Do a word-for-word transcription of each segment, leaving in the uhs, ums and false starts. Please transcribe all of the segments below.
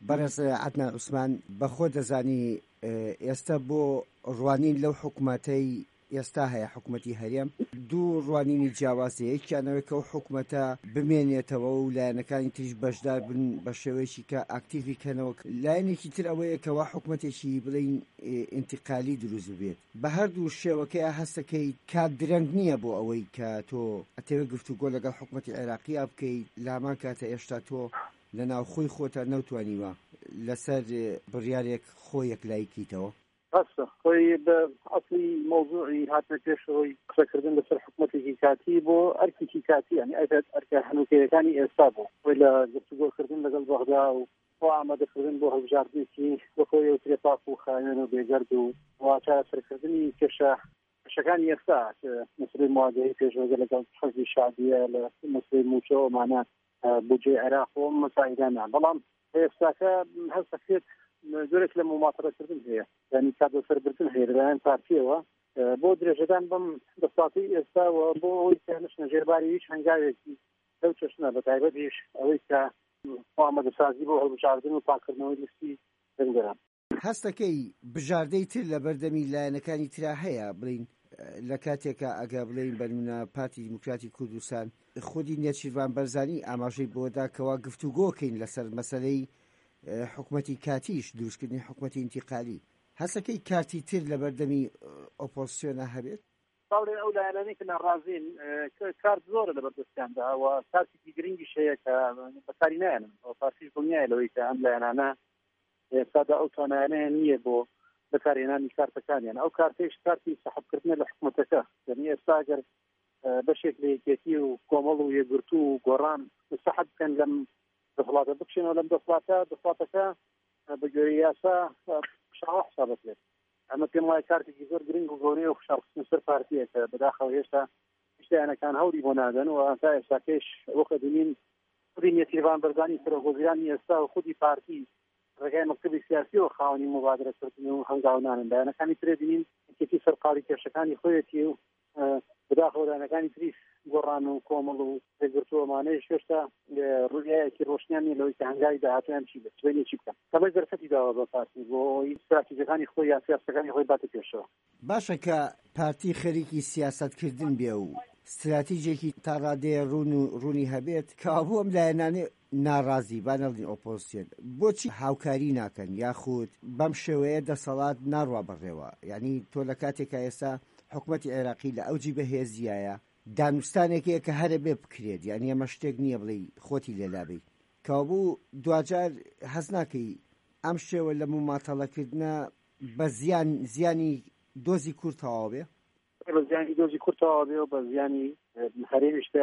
بەڕێز عەدنان عوسمان بەخۆ دەزانی ئێستا بۆ ڕوانین لەو حکوومەتەی ئێستا هەیە حکوومەتی هەرێم دوو ڕوانینی جیاوازەیە، یەکیانەوەی کە ئەو حکوومەتە بمێنێتەوە و لایەنەکانی تریش بەشدار بن بە شێوەیەکی کە ئاکتیڤی کەنەوە. لایەنێکی تر ئەوەیە کەوا حکوومەتێکی بڵین ئینتیقالی دروست بێت. بە هەردوو شێوەکەی هەستەکەی کات درەنگ نییە بۆ ئەوەی کە تۆ ئەتەوێ گفتوگۆ لەگەڵ حکوومەتی عێراقی بکەیت، لامان کاتە ئێشتا تۆ لە ناو خۆی خۆتە نەوتوانیوە لەسەر بڕیارێک خۆ یەکلاییکیتەوە. بەسە خۆی بە ئەسڵی مۆزوعی هاتنە پێشەوەی قسەکردن لەسەر حکوومەتێکی کاتی بۆ ئەرکێکی کاتی، یعنی ئەگەر ئەرکە هەنووکەیەکانی ئێستا بوو خۆی لە گفتوگۆکردن لەگەڵ بەغدا و بۆ ئامادەکردن بۆ هەڵبژاردنێکی بۆ خۆی ترێپاک و خاوێن و بێگەرد و چارەسەرکردنی کێشە کێشەکانی ئێستا مەسەلەی مواجهەی پێشوەگە لەگەڵ حەزبی شادیە لە مەسەلەی موچە و ئەمانە بودجێ عێراق و مەسائلانە. بەڵام ئێستاکە هەستەکرێت زۆرێک لە مماطلەکردن هەیە، یعنی کادۆسەربردن هەیە لەلایەن پارتیەوە بۆ درێژەدان بەم دەسەڵاتی ئێستاوە بۆ ئەوەی کە نشنە ژێرباری هیچ هەنگاوێکی لەو چەشنە بەتایبەتیش ئەوەی کە ئامادەسازی بۆ هەڵبژاردن و پاکردنەوەی لیستی دەنگەران. هەستەکەی بژاردەی تر لە بەردەمی لایەنەکانی ترا هەیە بڵین لە کاتێکە ئەگە بڵین بەنمونە پارتی دیموکراتی کوردستان خودی نێچیروان بەرزانی ئاماژەی بۆدا کەوا گفتوگۆکەین لەسەر مەسەلەی حکوومەتی کاتیش دروستکردنی حکوومەتی ئینتیقالی. هەستەکەی کارتی تر لە بەردەمی ئۆپۆزیسیۆنە هەبێت؟ باڵێ ئەو لایەنانەی کە ناڕازین کارت زۆرە لە بەردەستیاندا و کارتێکی گرنگیش هەیە کە بەکاری نایەنن ئەو پارتیش دڵنیایە لەوەی کە ئەم لایەنانە ئێستادا ئەو توانایانەیە نییە بۆ بەکارهێنانی کارتەکانیان. ئەو کارتێش کارتی سەحبکردنە لە حکوومەتەکە، یعنی ئێستا ئەگەر بەشێک لە یەکێتی و کۆمەڵ و یەکگرتو و گۆڕان سەحب بکەن لەم دەسەڵاتە بکشێنەوە لەم دەسەڵاتە دەسەڵاتەکە بە گوێرەی یاسا شاوە حسابەت بێت. ئەمە پێم وایە کارتێکی زۆر گرنگ و گەورەیە و خشارخستن سەر پارتیە کە بەداخەوە هێشتا شتیانەکان هەوری بۆ نادەن و تا ئێستاکەش وەکە دەبین خودی نێچیروان بەرزانی سەرۆکوەزیرانی ئێستا و خودی پارتی ڕێگای مەکتەبی سیاسی و خاوەنی مبادرەکردن و هەنگاونانن لایەنەکانی ترێ دبین یەکێتی سەرقاڵی کێشەکانی خۆیەتی و بەداخەوە لایەنەکانی تریش گۆڕان و کۆمەڵ و پێگرتووەمانەیە هێشتا ڕوویایەکی ڕۆشنیان نیە لەوەی کە هەنگاوی داهاتویان چی بێت بینێ چی بکەن. کەمەی دەرفەتی داوە بە پارتی بۆ استراتیژیەکانی خۆی یا سیاسەکانی خۆی باتە پێشەوە. باشە کە پارتی خەریکی سیاسەتکردن بێ و استراتیژێکی تا ڕادەیە ڕوون و ڕوونی هەبێت کە بۆ ئەم لایەنانێ ناڕازی با نەڵین ئۆپۆزیسیۆن بۆچی هاوکاری ناکەن یاخود بەم شێوەیە دەسەڵات ناڕوا بەڕێوە؟ یعنی تۆ لە کاتێکە ئێستا حکوومەتی عێراقی لە ئەوجی بەهێزیایە دانوستانێکەیە کە هەرە بێ بکرێت، یعنی ئەمە شتێک نییە بڵێ خۆتی لێلابێ کابوو دوجار حەز ناکەی ئەم شێوە لە مماتەڵەکردنە بە زیان زیانی دۆزی کورت تەواو بێ؟ بە زیانی دۆزی کورت تەواو بێ و بە زیانی هەرێمیشتە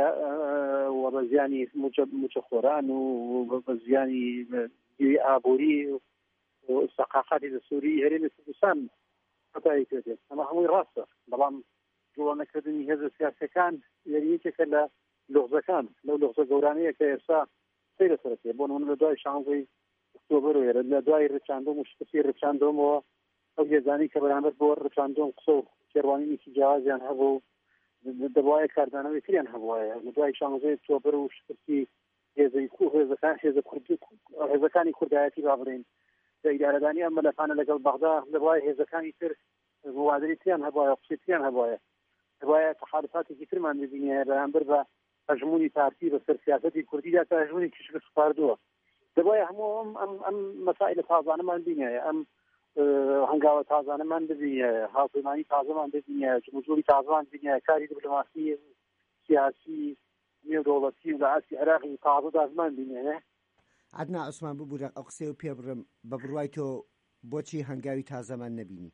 و بە زیانی موچە خۆران و بە زیانی دیوی ئابووری و سەقافاتی لە سووری هەرێمی کوردستان هەتایی پێدێت. ئەمە هەمووی ڕاستە، بەڵام جوڵەنەکردنی هێزە سیاسەکان یەکێکە لە لغزەکان لەو لغزە گەورانەیە کە ئێستا سەی لەسەرەتێ بۆ نمونە لە دوای شانزەی ئۆکتۆبەر و لە دوای ڕچاندۆم و شکستی ڕچاندۆمەوە ئەو هێزانی کە بەرامبەر بۆ ڕچاندۆم قسە و کێڕوانینێکی جیاوازیان هەبوو دەبوایە کاردانەوەی تریان هەبوایە لە دوای شانزەی ئۆکتۆبەر و شکستی هێزەی کو هێزەکان هێزە کوردی هێزەکانی کوردایەتی با بڵێن ئیدارەدانی ئەم مەلەفانە لەگەڵ بەغدا دەبوایە هێزەکانی تر مبادرەی تریان هەبوایە قسەی تریان هەبوایە دەبوایە تەحالفاتێکی ترمان ببینێ بەرامبەر بە هەژمونی پارتی بەسەر سیاسەتی کوردیدا تا هەژمونی کشک سپاردووە. دەبوایە هەموو ئەم ئەم ئەم مەسائلە تازانەمان بینێ، ئەم هەنگاوە تازانەمان ببینێ، هاوپەیمانی تازەمان ببینێ، جمهوری تازەمان بینێ، کاری دیپلۆماسی سیاسی نێودەوڵەتی و لە ئاسی عێراقی تازە دازمان بینێ. عەدنان عوسمان ببوورە ئەو قسەی و پێ بڕم بە بڕوای تۆ بۆچی هەنگاوی تازەمان نەبینی؟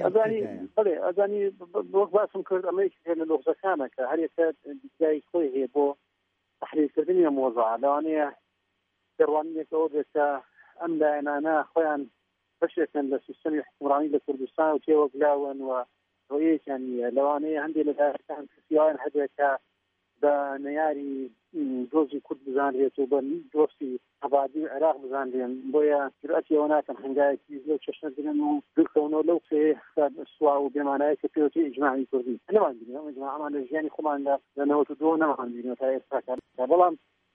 بڵێ ئەزانی بۆ باسم کرد ئەمەیەکی لە لۆغزەکانە کە هەر یەکە دیزای خۆی هەیە بۆ تەحلیلکردنی ئەم مۆزوعە لەوانەیە دەڕوانینێکەوە بێت کە ئەم لایەنانە خۆیان بەشێکن لە سیستەمی حکومڕانی لە کوردستان و تێوەگلاون و ڕۆیەکیان نییە. لەوانەیە هەندێک لە لایەنەکان کەسییان هەبێت کە بە نەیاری دۆزی کورد بزانرێت و بە دۆستی ئەبادی عێراق بزانرێن، بۆیە جورئەتی ئەوە ناکەن هەنگاوێکی لەو چەشنە بگرن و دوورکەونەوە لەو قسەیە سوا و بێمانایە کە پێوەتی ئیجماعی کوردی نەمان بینێ. ئەم ئیجماعمان لە ژیانی خۆمان لە نەوەت و دۆ نەمان بینێ تا ئێستا. بەڵام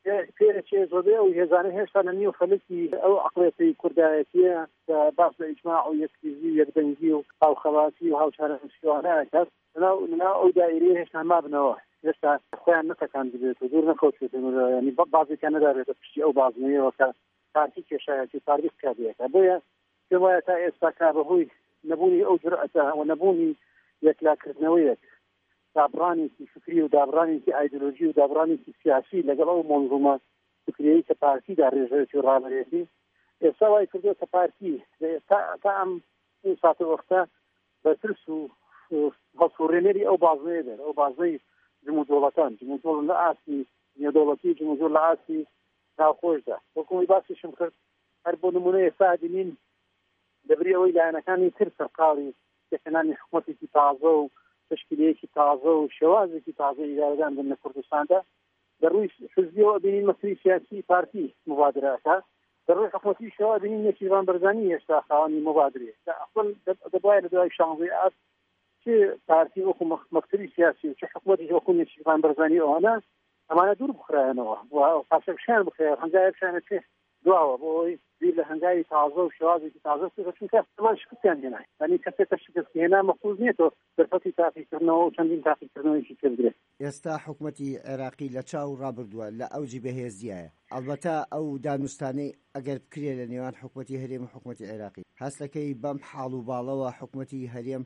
پێرەچێ زۆبێ و هێزانە هێشتا لە نیو خەلکی ئەو عقڵێتی کوردایەتیە باس لە ئیجماع و یەکتیزی و یەکدەنگی و هاوخەواتی و هاوچارەنووسیوانەکەات لەناو ئەو دایرەیە هێشتا مابنەوە هێشتا خۆیان نەتەکان دەبێت و دوور نەکەوتێتن ینی بازێکیان نەدابێتە پشتی ئەو بازنەوەیەوە کە پارتی کێشایەتی پارتی کابێتە بۆیە پێم وایە تا ئێستا کا بەهۆی نەبوونی ئەو جورئەتە و نەبوونی یەکلاکردنەوەیەک دابڕانێکی فکری و دابڕانێکی ئایدۆلۆژی و دابڕانێکی سیاسی لەگەڵ ئەو مۆنزومە فکریەی کە پارتیدا ڕێژەیەکی و ڕابەرێتی ئێستا وای کردووە کە پارتی تا ئەم ساتە وەختە بەترس و هەڵسوڕێنەری ئەو بازنەیە دەر ئەو بازنەی جمهوردەوڵەتان جمهوردەوڵەت لە ئاسی نێودەوڵەتی جمهوردەوڵەت لە ئاسی ناوخۆشدا وەکوی باسیشم کرد هەر بۆ نمونە ئێستا دینین دەبری ئەوەی لایەنەکانی تر سەرقاڵی پێکەنانی حکوومەتێکی تازە و تشکیلەیەکی تازە و شێوازێکی تازە ئیدارەدان بن لە کوردستاندا دەڕووی حزبیەوە بینین مەسەلەی سیاسی پارتی مبادرەکە دەڕووی حکوومەتی شێوا بینین نێچیروان بەرزانی هێشتا خاوەنی مبادرێ ئەخۆن دەبایە لە دوای شانزەی ئاست چه پارتی وەکو مەکتەبی سیاسی و چه حکوومەتی وەکو نێچیروان بەرزانی ئەوانە ئەمانە دوور بخرایەنەوە و پاشەکشیان بخرێ هەنگایەکشیانە چێ دواوە بۆی بیر لە هەنگاوی تازە و شێوازێکی تازە چونکە ئەمان شکستیان هێنای ینی کەسێک کە شکست هێنا مەفروض نیێتەوە دەرفەتی تاقیکردنەوە و چەندین تاقیکردنەوەیکی کردرێت ئێستا حکوومەتی عێراقی لە چاو ڕابردووە لە ئەوجی بەهێزیایە ئەلبەتە ئەو دانوستانەی ئەگەر بکرێ لە نێوان حکوومەتی هەرێم و حکوومەتی عێراقی هەستەکەی بەم حاڵ و باڵەوە حکوومەتی هەرێم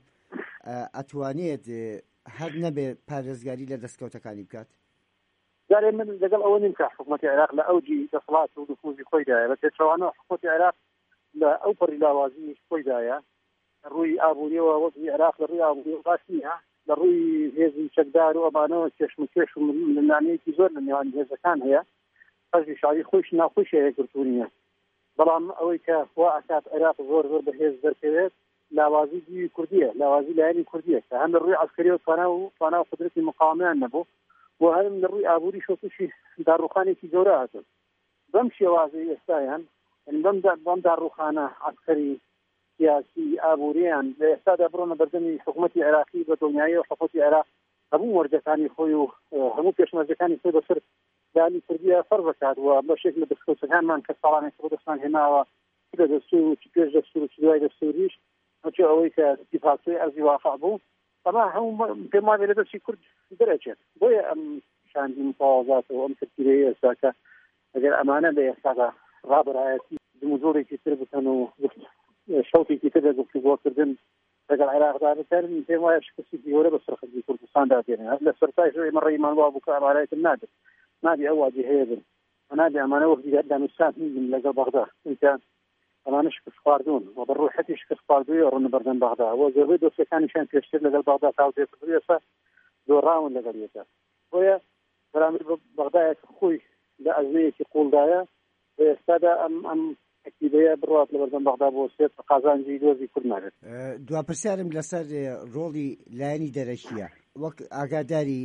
ئەتوانێت هەر نەبێ پارێزگاری لە دەستکەوتەکانی بکات جارێ من لەگەڵ ئەوە نیم کە حکوومەتی عێراق لە ئەوجی دەسەڵات و نفوذی خۆیدایە بە پێچەوانەوە حکوومەتی عێراق لە ئەو پەڕی لاوازی خۆیدایە ڕووی ئابوووریەوە وەزی عێراق لە ڕووی ئابووری باش نییە لە ڕووی هێزی چەکدار و ئەمانەوە کێشمکێش و لەنانەیەکی زۆر لە نێوان هێزەکان هەیە حەزی شاری خۆش ناخۆشی هەیە گرتوونیە بەڵام ئەوەی کە وا ئەکات عێراق زۆر زۆر بەهێز دەرکەوێت لاوازی دیوی کوردیە لاوازی لایەنی کوردیە کە هەم لە ڕووی عەسکەری و توانە و توانە و قدرەتی مقاومەیان نەبوو و هەرم لە ڕووی ئابووری شۆکشی داڕوخانێکی گەورە هاتن بەم شێوازەی ئێستایان بەم داڕوخانە عەسکەری سیاسی ئابووریان لە ئێستادا بڕۆنە بەردەمی حکوومەتی عێراقی بە دڵنیایی و حکوومەتی عێراق هەموو وەرجەکانی خۆی و هەموو پێشمەرجەکانی خۆی بەسەر دانی کوردیە فەرض بکات و بەشێک لە دەستکەوتەکانمان کە ساڵانێک کوردستان هێناوە چ لە دەستور و چ پێش دەستور و چ دوای دەستوریش چ ئەوەی کە دیفاکتۆی ئەرزی واقع بوو ئەمە هەموو پێم وایە لە دەستی کورد دەرەچێت بۆیە ئەم شاندی مفاوەزات و ئەم ترکیبەیە ئێستا کە ئەگەر ئەمانە لە ئێستادا ڕابڕایەتی زموزۆرێکی تر بکەن و شەوتێکی تر لە گفتوگۆکردن لەگەڵ عێراقدا بکەن پێم وایە شکستی گەورە بەسەر خەڵکی کوردستاندا دێنێ لە سەرتاش ئێمە ڕێیمان وا بوو کە ئامارەیەکم نادێت نابێ ئەو واجی هەیە بن نابێ ئەمانە وەختی دانوستان هین لەگەڵ بەغدا چونکە ئەمانە شکست خواردوون و بەڕووی حەتی شکست خواردووی ڕوون بەردەم بەغدا و زۆربەی دۆسیەکانیشیان پێشتر لەگەڵ بەغدا تاوتێکردووی ئێستا زۆرڕاون لەگەڵ یەکە بۆیە بەرامبەر بەغدایە خۆی لە ئەزمەیەکی قوڵدایە و ئێستادا ئەم ئەم تەکتیبەیە بڕات لە بەردەم بەغدا بۆ سێت قازانجی دۆزی کورد نابێت. دواپرسیارم لەسەر ڕۆڵی لایەنی دەرەکیە وەک ئاگاداری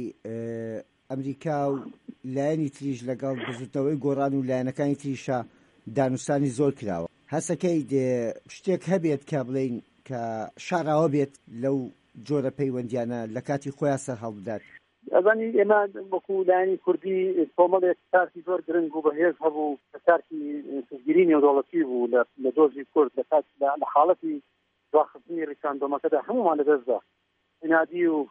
ئەمریکا و لایەنی تریش لەگەڵ بزوتنەوەی گۆڕان و لایەنەکانی تریشە دانوستانی زۆر کراوە هەستەکەی شتێک هەبێت کە بڵین کە شاراوە بێت لەو جۆرە پەیوەندیانە لە کاتی خۆیان سەر هەڵبدات ئەزانی ئێمە وەکو لایەنی کوردی کۆمەڵێک کارتی زۆر گرنگ و بەهێز هەبوو کە کارتی سوزگیری نێودەوڵەتی بوو لە دۆزی کورد لە حاڵەتی دواخستنی ڕیکاندۆمەکەدا هەمومان لەدەستدا ئینادی و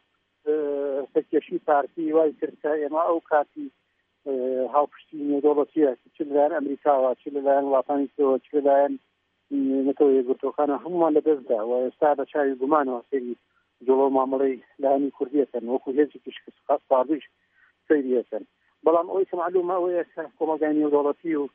سەرکێشی پارتی وای کرد کە ئێمە ئەو کاتی هاوپشتی نێودەوڵەتیە چ لەلایەن ئەمریکاوە چ لەلایەن وڵاتانی ترەوە چ لەلایەن نەتەوە یەکگرتووەکانە هەمومان لەدەستدا و ئێستا بە چاوی گومانەوە سەیری جوڵە مامەڵەی لایەنی کوردیەکەن وەکو هێزێکی شکست خواردوویش سەیریەکەن بەڵام ئەوەی کە معلومە ئەوەیە کە کۆمەلگای نێودەوڵەتی و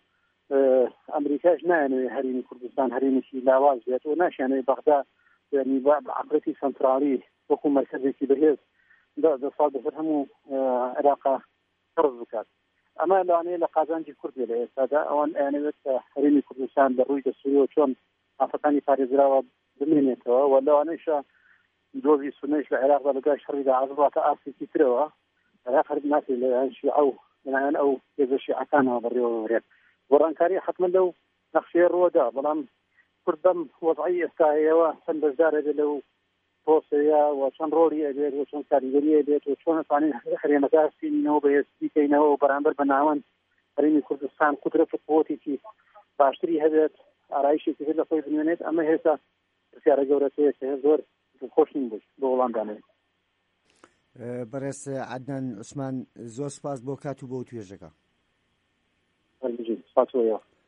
ئەمریکاش نایەنەوێ هەرێمی کوردستان هەرێمێکی لاواز بێت و ناشیانەوێ بەغدا یعنی عەقڵەتی سەنتراڵی وەکو مەرکەزێکی بەهێز دە ساڵ بەسەر هەموو عێراقا قرض بکات ئەمە لەوانەیە لە قازانجی کوردی لە ئێستادا ئەوان ئەیانەوێت کە هەرێمی کوردستان لە ڕووی دەستوریەوە چۆن ئافەکانی پارێزراوە بمێنێتەوە و لەوانەیشە دۆزی سونەیش لە عێراقدا لەگای شەڕیدا عەزڵاتە ئاسێکی ترەوە عێراق هەر ناکرێت لەلایەن شیعە و لەلایەن ئەو هێزە شیعەکانەوە بەڕێوە ببرێت گۆڕانکاری حتمما لەو نەخشەیە ڕووەدا بەڵام کورد بەم وەضعی ئێستا هەیەوە چەند بەشدارە بێت لەو پۆسەیە و چەند ڕۆڵی ئەبێت و چۆن کاریگەری ئەبێت و چۆن ئەتوانین هەرێمەکە سینینەوە بەهێزی بکەینەوە و بەرامبەر بە ناوەند هەرێمی کوردستان قدرەت و قووەتێکی باشتری هەبێت ئارایشێکی هەیە لە خۆی بنوێنێت ئەمە هێستا پرسیارە گەورەتەیە کە زۆر دڵخۆشین بوو بۆ وەڵامدانێت. بەڕێز عەدنان عوسمان زۆر سپاس بۆ کات و بۆ توێژەکە. سپاس بۆ